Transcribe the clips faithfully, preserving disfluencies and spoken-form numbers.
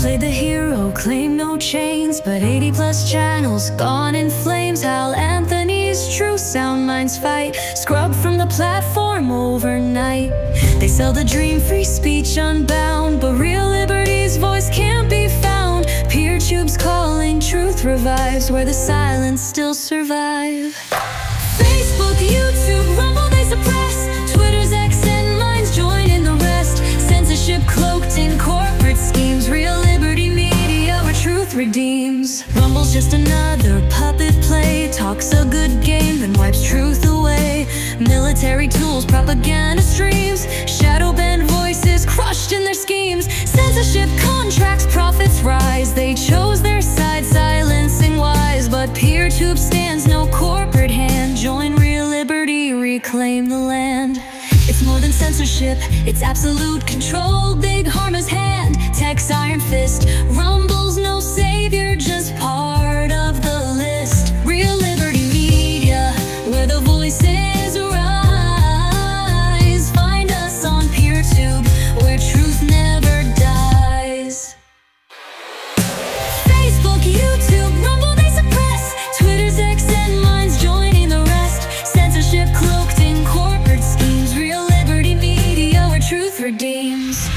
played the hero, claimed no chains, but eighty plus channels gone in flames. Hal Anthony's true sound minds fight, scrubbed from the platform overnight. They sell the dream, free speech unbound, but real liberty's voice can't be found. PeerTube's calling, truth revives where the silence still survive. Facebook, YouTube, Rumble, they suppress. Twitter's X and Minds join in the rest. Censorship cloaked in corporate schemes. Real liberty media where truth redeems. Rumble's just another puppet play. Talks a good game, then wipes truth away. Military tools, propaganda streams. Shadow banned voices crushed in their schemes. Censorship contracts, profits rise. They chose their side, silencing wise. But PeerTube stands, no corporate hand. Join real liberty, reclaim the land. It's more than censorship, it's absolute control. Big Pharma's hand, tech's iron fist. Rumble's no savior, just part of the list. Real liberty media, where the voices rise. Find us on PeerTube, where truth never dies. Facebook, YouTube, Rumble, they suppress. Twitter's X and Minds joining the rest. Censorship cloaked in corporate schemes. Real liberty media where truth redeems.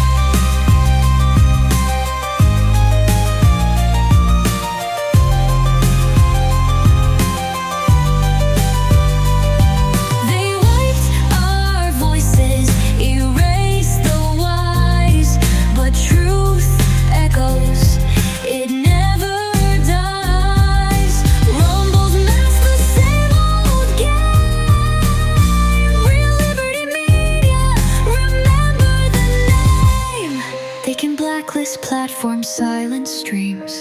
They wiped our voices, erased the wise, but truth echoes, it never dies. Rumble's mask, the same old game. Real liberty media, remember the name. They can blacklist platforms, silence streams,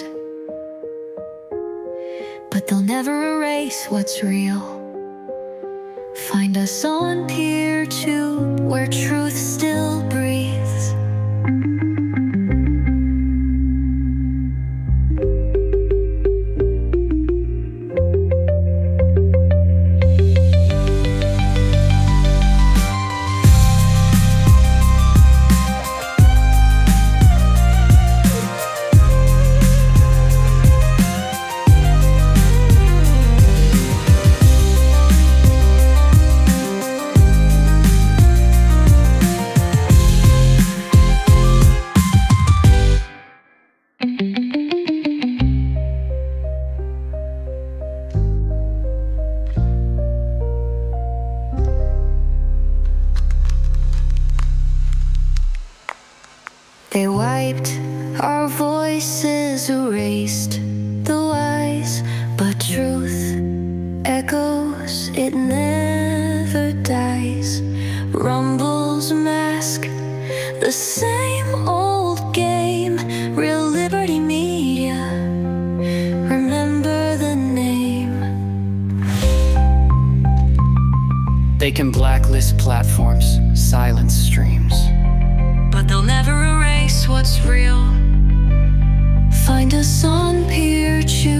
but they'll never erase what's real. Find us on PeerTube, where truth still breathes. They wiped our voices, erased the wise, but truth echoes, it never dies. Rumble's mask, the same old game. Real liberty media, remember the name. They can blacklist platforms, silence streams, but they'll never erase what's real. Find us on PeerTube.